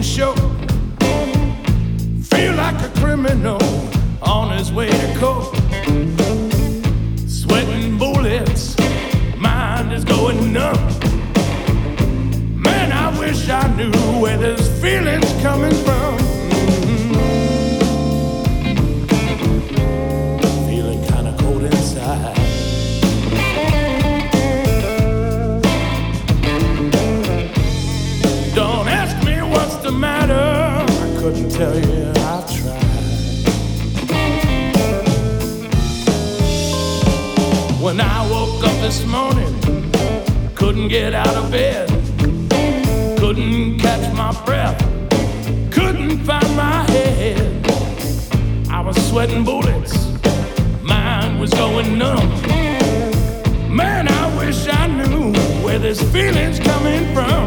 show. Feel like a criminal on his way to court. Sweating bullets, mind is going numb. Man, I wish I knew where this feeling's coming from. Feeling kinda cold inside. Don't ask me what's the matter, I couldn't tell you, I've tried. When I woke up this morning, couldn't get out of bed, couldn't catch my breath, couldn't find my head. I was sweating bullets, mind was going numb. Man, I wish I knew where this feeling's coming from.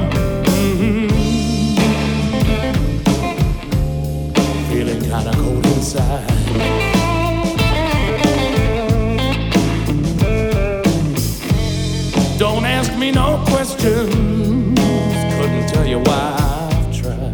Feeling kinda cold inside. Don't ask me no questions, couldn't tell you why I've tried.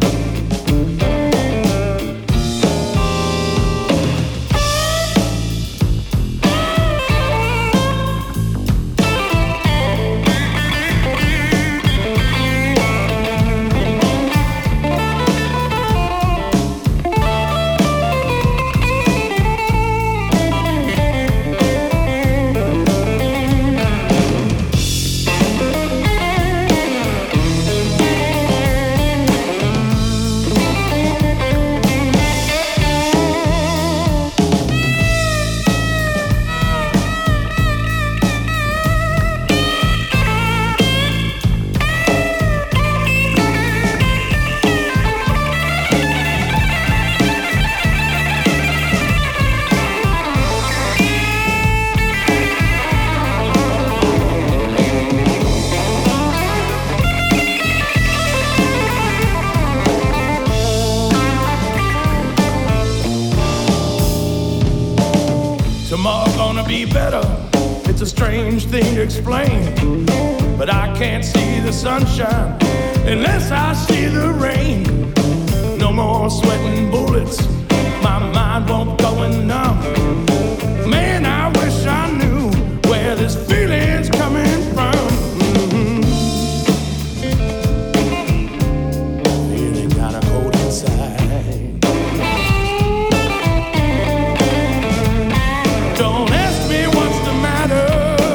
Tomorrow gonna be better, it's a strange thing to explain, but I can't see the sunshine unless I see the rain. No more sweating bullets, my mind won't go numb. Man, I wish I knew where this feeling's coming from. Feeling kinda cold inside. Don't ask me what's the matter.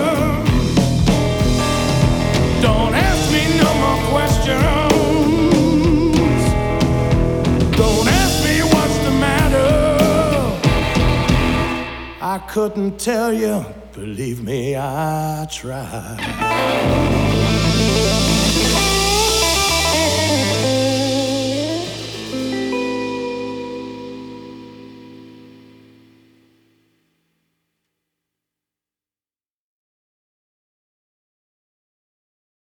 Don't ask me no more questions. Don't ask me what's the matter. I couldn't tell you, believe me, I tried.